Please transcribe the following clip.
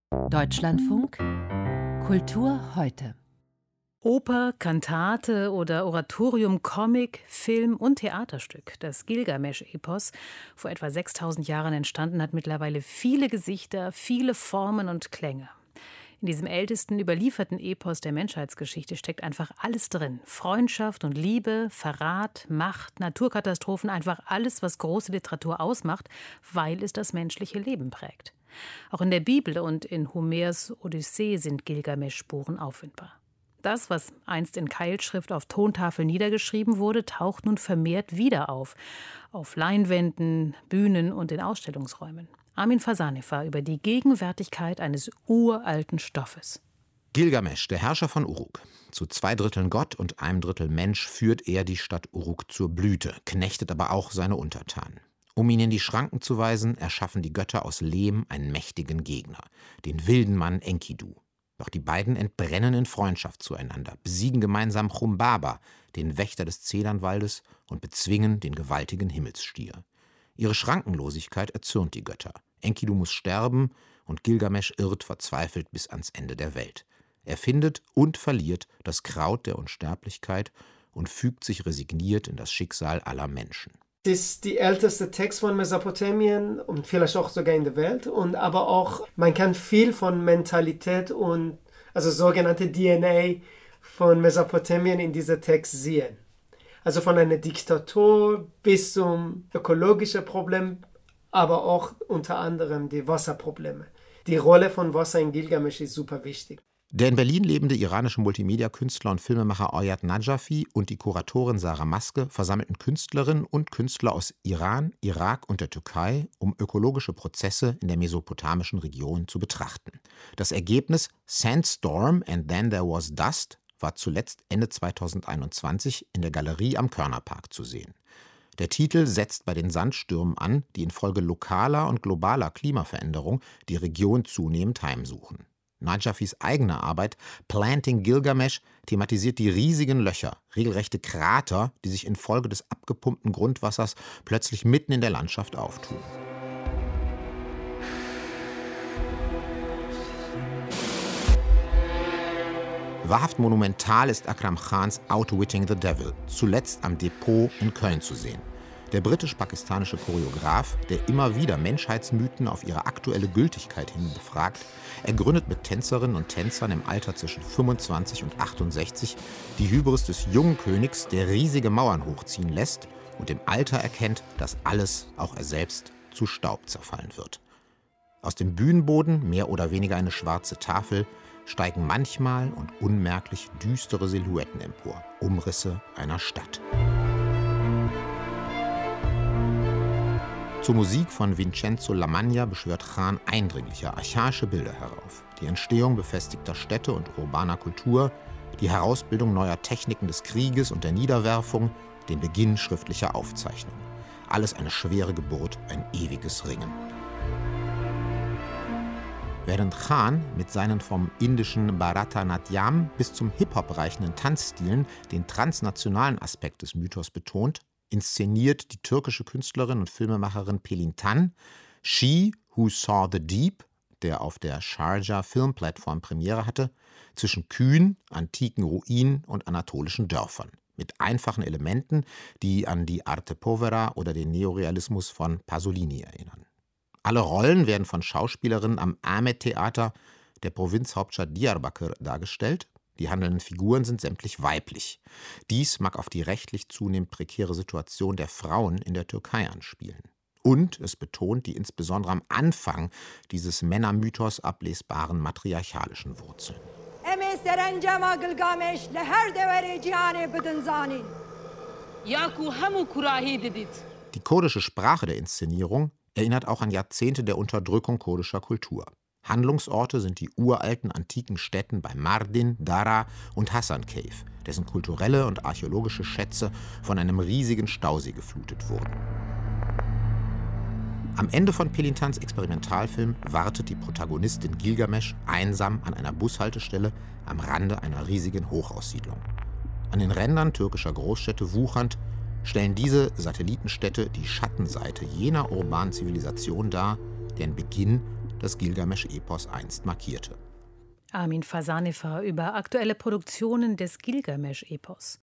Deutschlandfunk Kultur heute. Oper, Kantate oder Oratorium, Comic, Film und Theaterstück. Das Gilgamesch-Epos, vor etwa 6000 Jahren entstanden, hat mittlerweile viele Gesichter, viele Formen und Klänge. In diesem ältesten überlieferten Epos der Menschheitsgeschichte steckt einfach alles drin. Freundschaft und Liebe, Verrat, Macht, Naturkatastrophen, einfach alles, was große Literatur ausmacht, weil es das menschliche Leben prägt. Auch in der Bibel und in Homers Odyssee sind Gilgamesch-Spuren auffindbar. Das, was einst in Keilschrift auf Tontafeln niedergeschrieben wurde, taucht nun vermehrt wieder auf Leinwänden, Bühnen und in Ausstellungsräumen. Armin Fasaneva über die Gegenwärtigkeit eines uralten Stoffes. Gilgamesch, der Herrscher von Uruk. Zu 2 Dritteln Gott und 1 Drittel Mensch führt er die Stadt Uruk zur Blüte, knechtet aber auch seine Untertanen. Um ihn in die Schranken zu weisen, erschaffen die Götter aus Lehm einen mächtigen Gegner, den wilden Mann Enkidu. Doch die beiden entbrennen in Freundschaft zueinander, besiegen gemeinsam Chumbaba, den Wächter des Zedernwaldes, und bezwingen den gewaltigen Himmelsstier. Ihre Schrankenlosigkeit erzürnt die Götter. Enkidu muss sterben und Gilgamesch irrt verzweifelt bis ans Ende der Welt. Er findet und verliert das Kraut der Unsterblichkeit und fügt sich resigniert in das Schicksal aller Menschen. Das ist der älteste Text von Mesopotamien und vielleicht auch sogar in der Welt. Und aber auch, man kann viel von Mentalität und also sogenannte DNA von Mesopotamien in diesem Text sehen. Also von einer Diktatur bis zum ökologischen Problem, aber auch unter anderem die Wasserprobleme. Die Rolle von Wasser in Gilgamesch ist super wichtig. Der in Berlin lebende iranische Multimedia-Künstler und Filmemacher Oyad Najafi und die Kuratorin Sarah Maske versammelten Künstlerinnen und Künstler aus Iran, Irak und der Türkei, um ökologische Prozesse in der mesopotamischen Region zu betrachten. Das Ergebnis Sandstorm and Then There Was Dust war zuletzt Ende 2021 in der Galerie am Körnerpark zu sehen. Der Titel setzt bei den Sandstürmen an, die infolge lokaler und globaler Klimaveränderung die Region zunehmend heimsuchen. Najafis eigene Arbeit Planting Gilgamesh thematisiert die riesigen Löcher, regelrechte Krater, die sich infolge des abgepumpten Grundwassers plötzlich mitten in der Landschaft auftun. Wahrhaft monumental ist Akram Khans Outwitting the Devil, zuletzt am Depot in Köln zu sehen. Der britisch-pakistanische Choreograf, der immer wieder Menschheitsmythen auf ihre aktuelle Gültigkeit hin befragt, ergründet mit Tänzerinnen und Tänzern im Alter zwischen 25 und 68 die Hybris des jungen Königs, der riesige Mauern hochziehen lässt und im Alter erkennt, dass alles, auch er selbst, zu Staub zerfallen wird. Aus dem Bühnenboden, mehr oder weniger eine schwarze Tafel, steigen manchmal und unmerklich düstere Silhouetten empor, Umrisse einer Stadt. Zur Musik von Vincenzo Lamagna beschwört Khan eindringliche, archaische Bilder herauf. Die Entstehung befestigter Städte und urbaner Kultur, die Herausbildung neuer Techniken des Krieges und der Niederwerfung, den Beginn schriftlicher Aufzeichnung. Alles eine schwere Geburt, ein ewiges Ringen. Während Khan mit seinen vom indischen Bharatanatyam bis zum Hip-Hop reichenden Tanzstilen den transnationalen Aspekt des Mythos betont, inszeniert die türkische Künstlerin und Filmemacherin Pelin Tan She Who Saw the Deep, der auf der Sharjah Filmplattform Premiere hatte, zwischen Kühen, antiken Ruinen und anatolischen Dörfern, mit einfachen Elementen, die an die Arte Povera oder den Neorealismus von Pasolini erinnern. Alle Rollen werden von Schauspielerinnen am Ahmet-Theater der Provinzhauptstadt Diyarbakır dargestellt. Die handelnden Figuren sind sämtlich weiblich. Dies mag auf die rechtlich zunehmend prekäre Situation der Frauen in der Türkei anspielen. Und es betont die insbesondere am Anfang dieses Männermythos ablesbaren matriarchalischen Wurzeln. Die kurdische Sprache der Inszenierung erinnert auch an Jahrzehnte der Unterdrückung kurdischer Kultur. Handlungsorte sind die uralten antiken Städten bei Mardin, Dara und Hasan Cave, dessen kulturelle und archäologische Schätze von einem riesigen Stausee geflutet wurden. Am Ende von Pelin Tans Experimentalfilm wartet die Protagonistin Gilgamesch einsam an einer Bushaltestelle am Rande einer riesigen Hochhaussiedlung. An den Rändern türkischer Großstädte wuchernd stellen diese Satellitenstädte die Schattenseite jener urbanen Zivilisation dar, deren Beginn das Gilgamesch-Epos einst markierte. Armin Fasanifar über aktuelle Produktionen des Gilgamesch-Epos.